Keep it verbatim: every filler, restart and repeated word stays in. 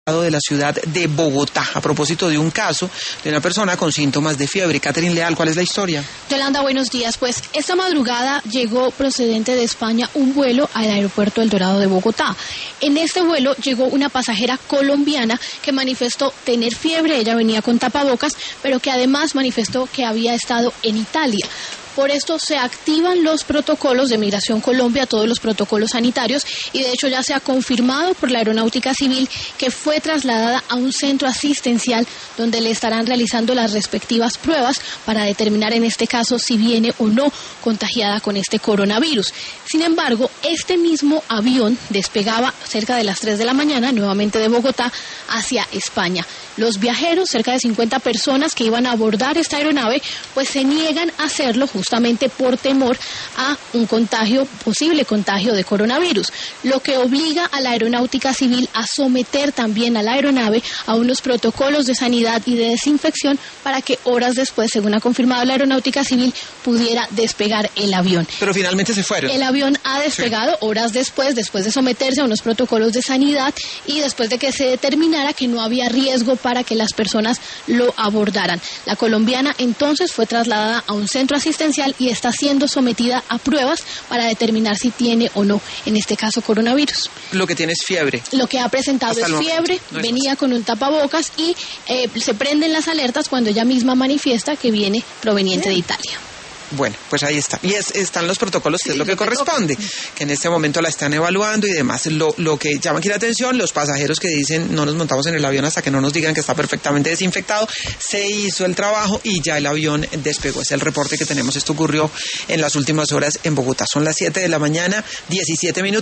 de la ciudad de Bogotá, a propósito de un caso de una persona con síntomas de fiebre. Catherine Leal, ¿cuál es la historia? Yolanda, buenos días. Pues esta madrugada llegó procedente de España un vuelo al aeropuerto El Dorado de Bogotá. En este vuelo llegó una pasajera colombiana que manifestó tener fiebre. Ella venía con tapabocas, pero que además manifestó que había estado en Italia. Por esto se activan los protocolos de Migración Colombia, todos los protocolos sanitarios, y de hecho ya se ha confirmado por la Aeronáutica Civil que fue trasladada a un centro asistencial donde le estarán realizando las respectivas pruebas para determinar en este caso si viene o no contagiada con este coronavirus. Sin embargo, este mismo avión despegaba cerca de las tres de la mañana, nuevamente de Bogotá, hacia España. Los viajeros, cerca de cincuenta personas que iban a abordar esta aeronave, pues se niegan a hacerlo justamente por temor a un contagio, posible contagio de coronavirus, lo que obliga a la Aeronáutica Civil a someter también a la aeronave a unos protocolos de sanidad y de desinfección para que horas después, según ha confirmado la Aeronáutica Civil, pudiera despegar el avión. Pero finalmente se fueron. El avión ha despegado sí. horas después, después de someterse a unos protocolos de sanidad y después de que se determinara que no había riesgo para que las personas lo abordaran. La colombiana entonces fue trasladada a un centro asistencial y está siendo sometida a pruebas para determinar si tiene o no, en este caso, coronavirus. Lo que tiene es fiebre. Lo que ha presentado Hasta es fiebre, no es venía más. con un tapabocas y eh, se prenden las alertas cuando ella misma manifiesta que viene proveniente Bien. de Italia. Bueno, pues ahí está. Y es, están los protocolos, que sí, es lo que corresponde, que en este momento la están evaluando y demás. Lo, lo que llama aquí la atención, los pasajeros que dicen no nos montamos en el avión hasta que no nos digan que está perfectamente desinfectado. Se hizo el trabajo y ya el avión despegó. Es el reporte que tenemos. Esto ocurrió en las últimas horas en Bogotá. Son las siete de la mañana, diecisiete minutos.